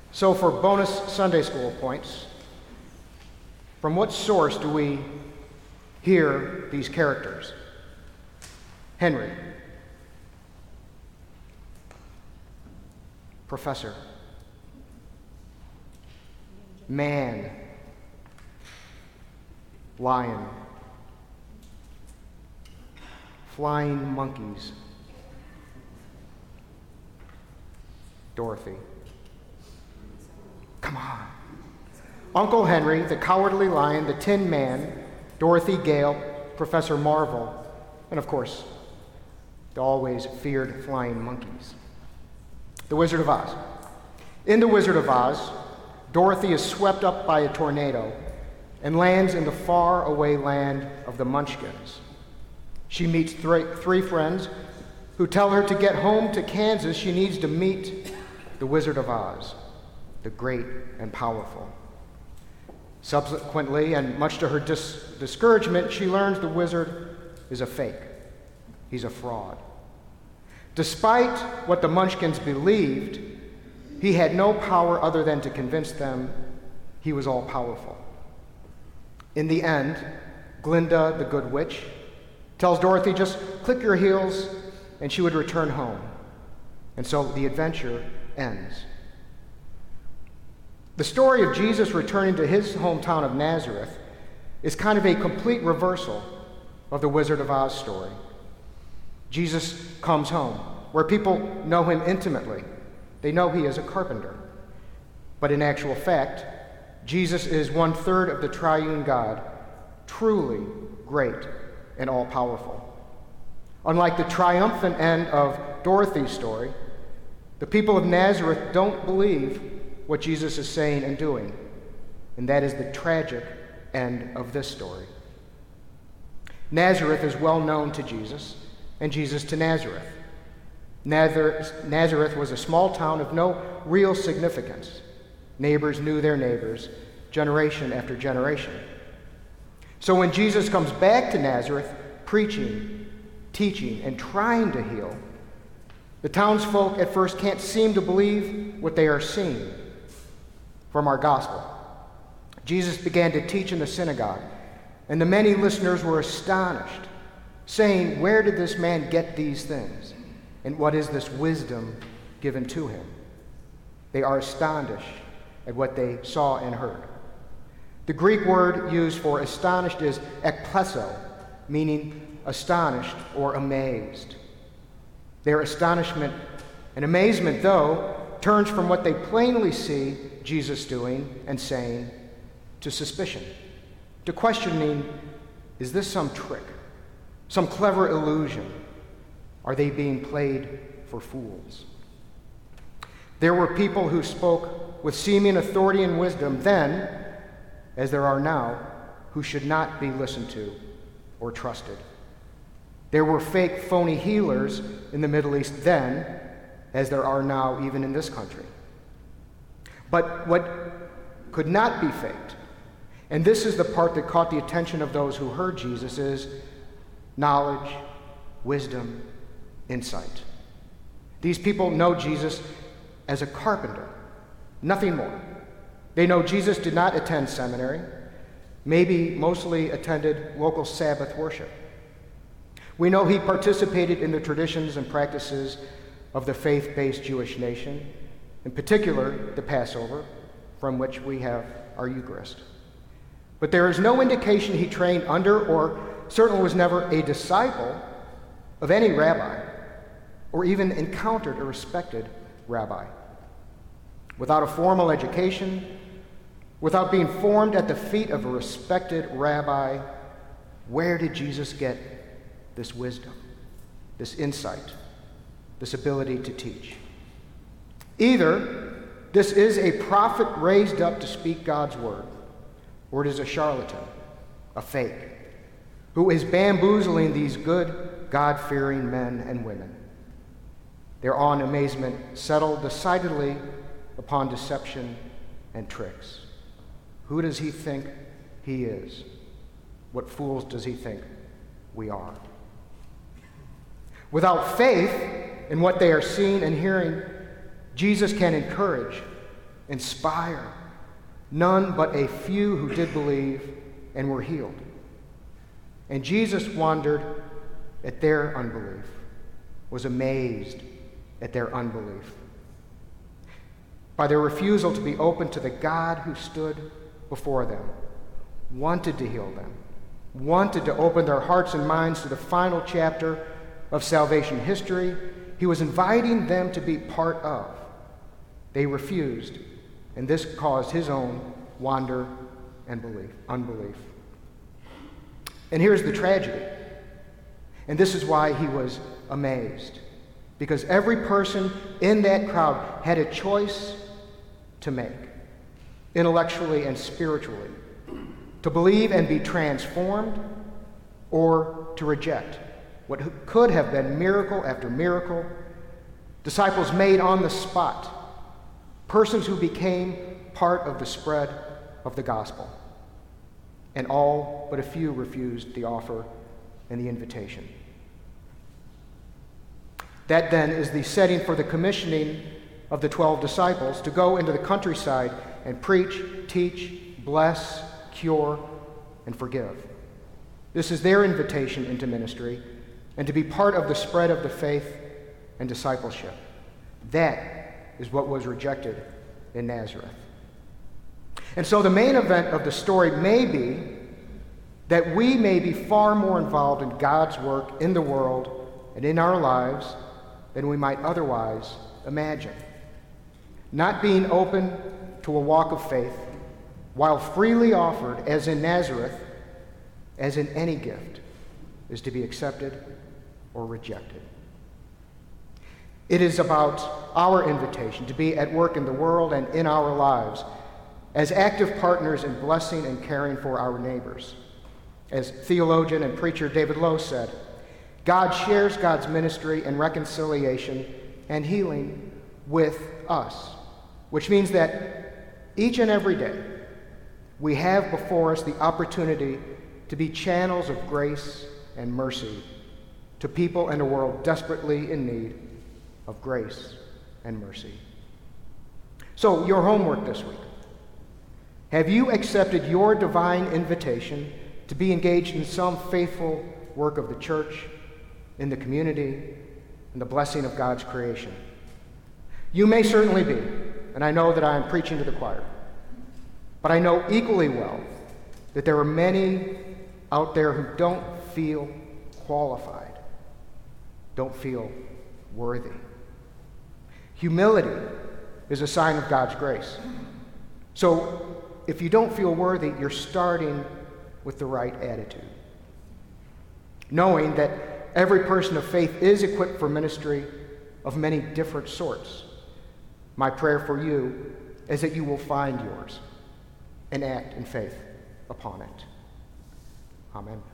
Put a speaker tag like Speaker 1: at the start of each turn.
Speaker 1: So for bonus Sunday school points, from what source do we hear these characters? Henry. Professor. Man. Lion. Flying monkeys. Dorothy. Come on. Uncle Henry, the Cowardly Lion, the Tin Man, Dorothy Gale, Professor Marvel, and of course, the always feared flying monkeys. The Wizard of Oz. In The Wizard of Oz, Dorothy is swept up by a tornado and lands in the faraway land of the Munchkins. She meets three friends who tell her to get home to Kansas, she needs to meet the Wizard of Oz, the great and powerful. Subsequently, and much to her discouragement, she learns the wizard is a fake. He's a fraud. Despite what the Munchkins believed, he had no power other than to convince them he was all-powerful. In the end, Glinda, the Good Witch, tells Dorothy, just click your heels and she would return home. And so the adventure ends. The story of Jesus returning to his hometown of Nazareth is kind of a complete reversal of the Wizard of Oz story. Jesus comes home, where people know him intimately. They know he is a carpenter. But in actual fact, Jesus is 1/3 of the triune God, truly great and all-powerful. Unlike the triumphant end of Dorothy's story, the people of Nazareth don't believe what Jesus is saying and doing, and that is the tragic end of this story. Nazareth is well known to Jesus, and Jesus to Nazareth. Nazareth was a small town of no real significance. Neighbors knew their neighbors, generation after generation. So when Jesus comes back to Nazareth, preaching, teaching, and trying to heal, the townsfolk at first can't seem to believe what they are seeing. From our gospel, Jesus began to teach in the synagogue, and the many listeners were astonished, saying, "Where did this man get these things? And what is this wisdom given to him?" They are astonished at what they saw and heard. The Greek word used for astonished is ekpleso, meaning astonished or amazed. Their astonishment and amazement, though, turns from what they plainly see Jesus doing and saying to suspicion, to questioning, is this some trick, some clever illusion? Are they being played for fools? There were people who spoke with seeming authority and wisdom then, as there are now, who should not be listened to or trusted. There were fake, phony healers in the Middle East then, as there are now even in this country. But what could not be faked, and this is the part that caught the attention of those who heard Jesus, is knowledge, wisdom, insight. These people know Jesus as a carpenter, nothing more. They know Jesus did not attend seminary, maybe mostly attended local Sabbath worship. We know he participated in the traditions and practices of the faith-based Jewish nation, in particular the Passover, from which we have our Eucharist. But there is no indication he trained under or certainly was never a disciple of any rabbi or even encountered a respected rabbi. Without a formal education, without being formed at the feet of a respected rabbi, where did Jesus get this wisdom, this insight, this ability to teach? Either this is a prophet raised up to speak God's word, or it is a charlatan, a fake, who is bamboozling these good, God-fearing men and women. Their awe and amazement settle decidedly upon deception and tricks. Who does he think he is? What fools does he think we are? Without faith in what they are seeing and hearing, Jesus can encourage, inspire, none but a few who did believe and were healed. And Jesus wondered at their unbelief, was amazed at their unbelief. By their refusal to be open to the God who stood before them, wanted to heal them, wanted to open their hearts and minds to the final chapter of salvation history he was inviting them to be part of. They refused, and this caused his own wonder and unbelief. And here's the tragedy. And this is why he was amazed. Because every person in that crowd had a choice to make, intellectually and spiritually, to believe and be transformed, or to reject what could have been miracle after miracle, disciples made on the spot, persons who became part of the spread of the gospel. And all but a few refused the offer and the invitation. That then is the setting for the commissioning of the 12 disciples to go into the countryside and preach, teach, bless, cure, and forgive. This is their invitation into ministry and to be part of the spread of the faith and discipleship. That is what was rejected in Nazareth. And so the main event of the story may be that we may be far more involved in God's work in the world and in our lives than we might otherwise imagine. Not being open to a walk of faith, while freely offered, as in Nazareth, as in any gift, is to be accepted or rejected. It is about our invitation to be at work in the world and in our lives as active partners in blessing and caring for our neighbors. As theologian and preacher David Lowe said, God shares God's ministry and reconciliation and healing with us, which means that each and every day we have before us the opportunity to be channels of grace and mercy to people in a world desperately in need of grace and mercy. So, your homework this week. Have you accepted your divine invitation to be engaged in some faithful work of the church, in the community, and the blessing of God's creation? You may certainly be, and I know that I am preaching to the choir, but I know equally well that there are many out there who don't feel qualified, don't feel worthy. Humility is a sign of God's grace. So if you don't feel worthy, you're starting with the right attitude. Knowing that every person of faith is equipped for ministry of many different sorts. My prayer for you is that you will find yours and act in faith upon it. Amen.